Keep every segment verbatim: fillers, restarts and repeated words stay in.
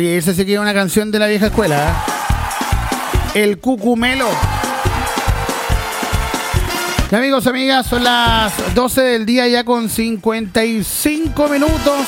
Oye, esa sí que es una canción de la vieja escuela, ¿eh? El Cucumelo. Y amigos, amigas, son las doce del día ya con cincuenta y cinco minutos.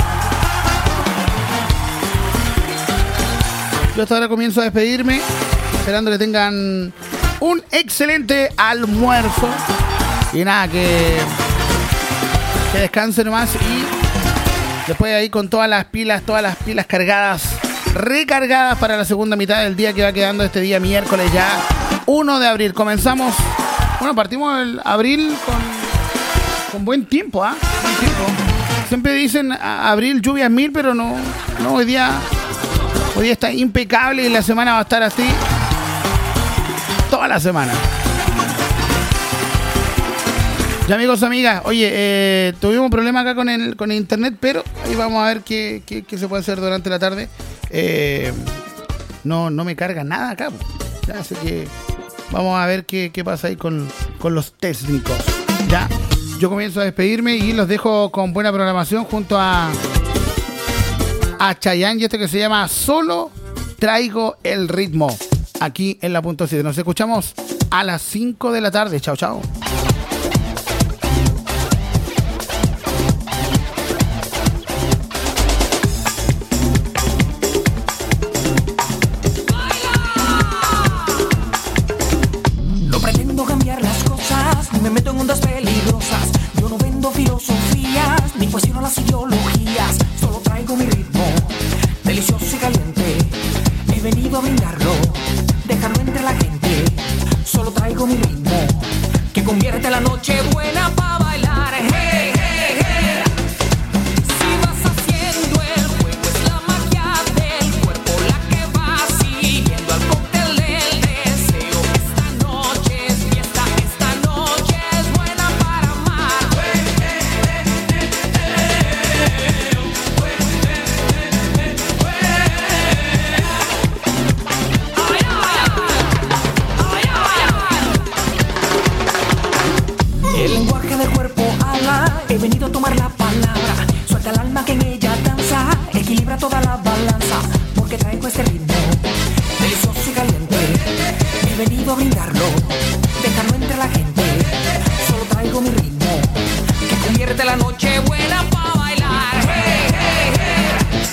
Yo hasta ahora comienzo a despedirme, esperando que tengan un excelente almuerzo. Y nada, que, que descansen nomás y después ahí con todas las pilas, todas las pilas cargadas, recargadas para la segunda mitad del día que va quedando este día miércoles ya uno de abril. Comenzamos, bueno, partimos el abril con, con buen tiempo, ¿ah? ¿eh? Buen tiempo. Siempre dicen a, abril lluvias mil, pero no, no, hoy día, hoy día está impecable y la semana va a estar así toda la semana. Ya amigos, amigas, oye, eh, tuvimos un problema acá con el, con el internet, pero ahí vamos a ver qué, qué, qué se puede hacer durante la tarde. Eh, no, no me carga nada acá, ya, así que vamos a ver qué, qué pasa ahí con, con los técnicos. Ya, yo comienzo a despedirme y los dejo con buena programación junto a, a Chayanne y este que se llama Solo Traigo el Ritmo, aquí en la punto siete. Nos escuchamos a las cinco de la tarde. Chao, chao. Me meto en ondas peligrosas. Yo no vendo filosofías ni cuestiono las ideologías. Solo traigo mi ritmo, delicioso y caliente. He venido a brindarlo, dejarlo entre la gente. Solo traigo mi ritmo, que convierte la noche buena pa' bailar. Hey, hey, hey. Si vas haciendo el juego, es la magia del cuerpo la que va siguiendo al cóctel del deseo. Esta noche es fiesta, esta noche es buena para amar. El lenguaje del cuerpo habla, he venido a tomar la palabra. Suelta el alma que en ella danza, equilibra toda la balanza, porque traigo este ritmo, delicioso y caliente. He venido a brindarlo, dejarlo entre la gente. Solo traigo mi ritmo, que convierte la noche buena pa' bailar. Hey, hey, hey.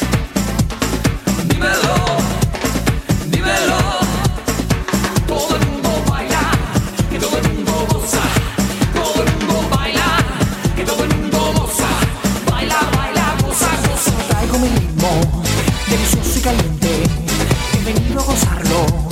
Dímelo, dímelo. Todo el mundo baila, que todo el mundo goza. Todo el mundo baila, que todo el mundo goza. Baila, baila, goza, goza. Traigo mi ritmo, delicioso y caliente. He venido a gozarlo.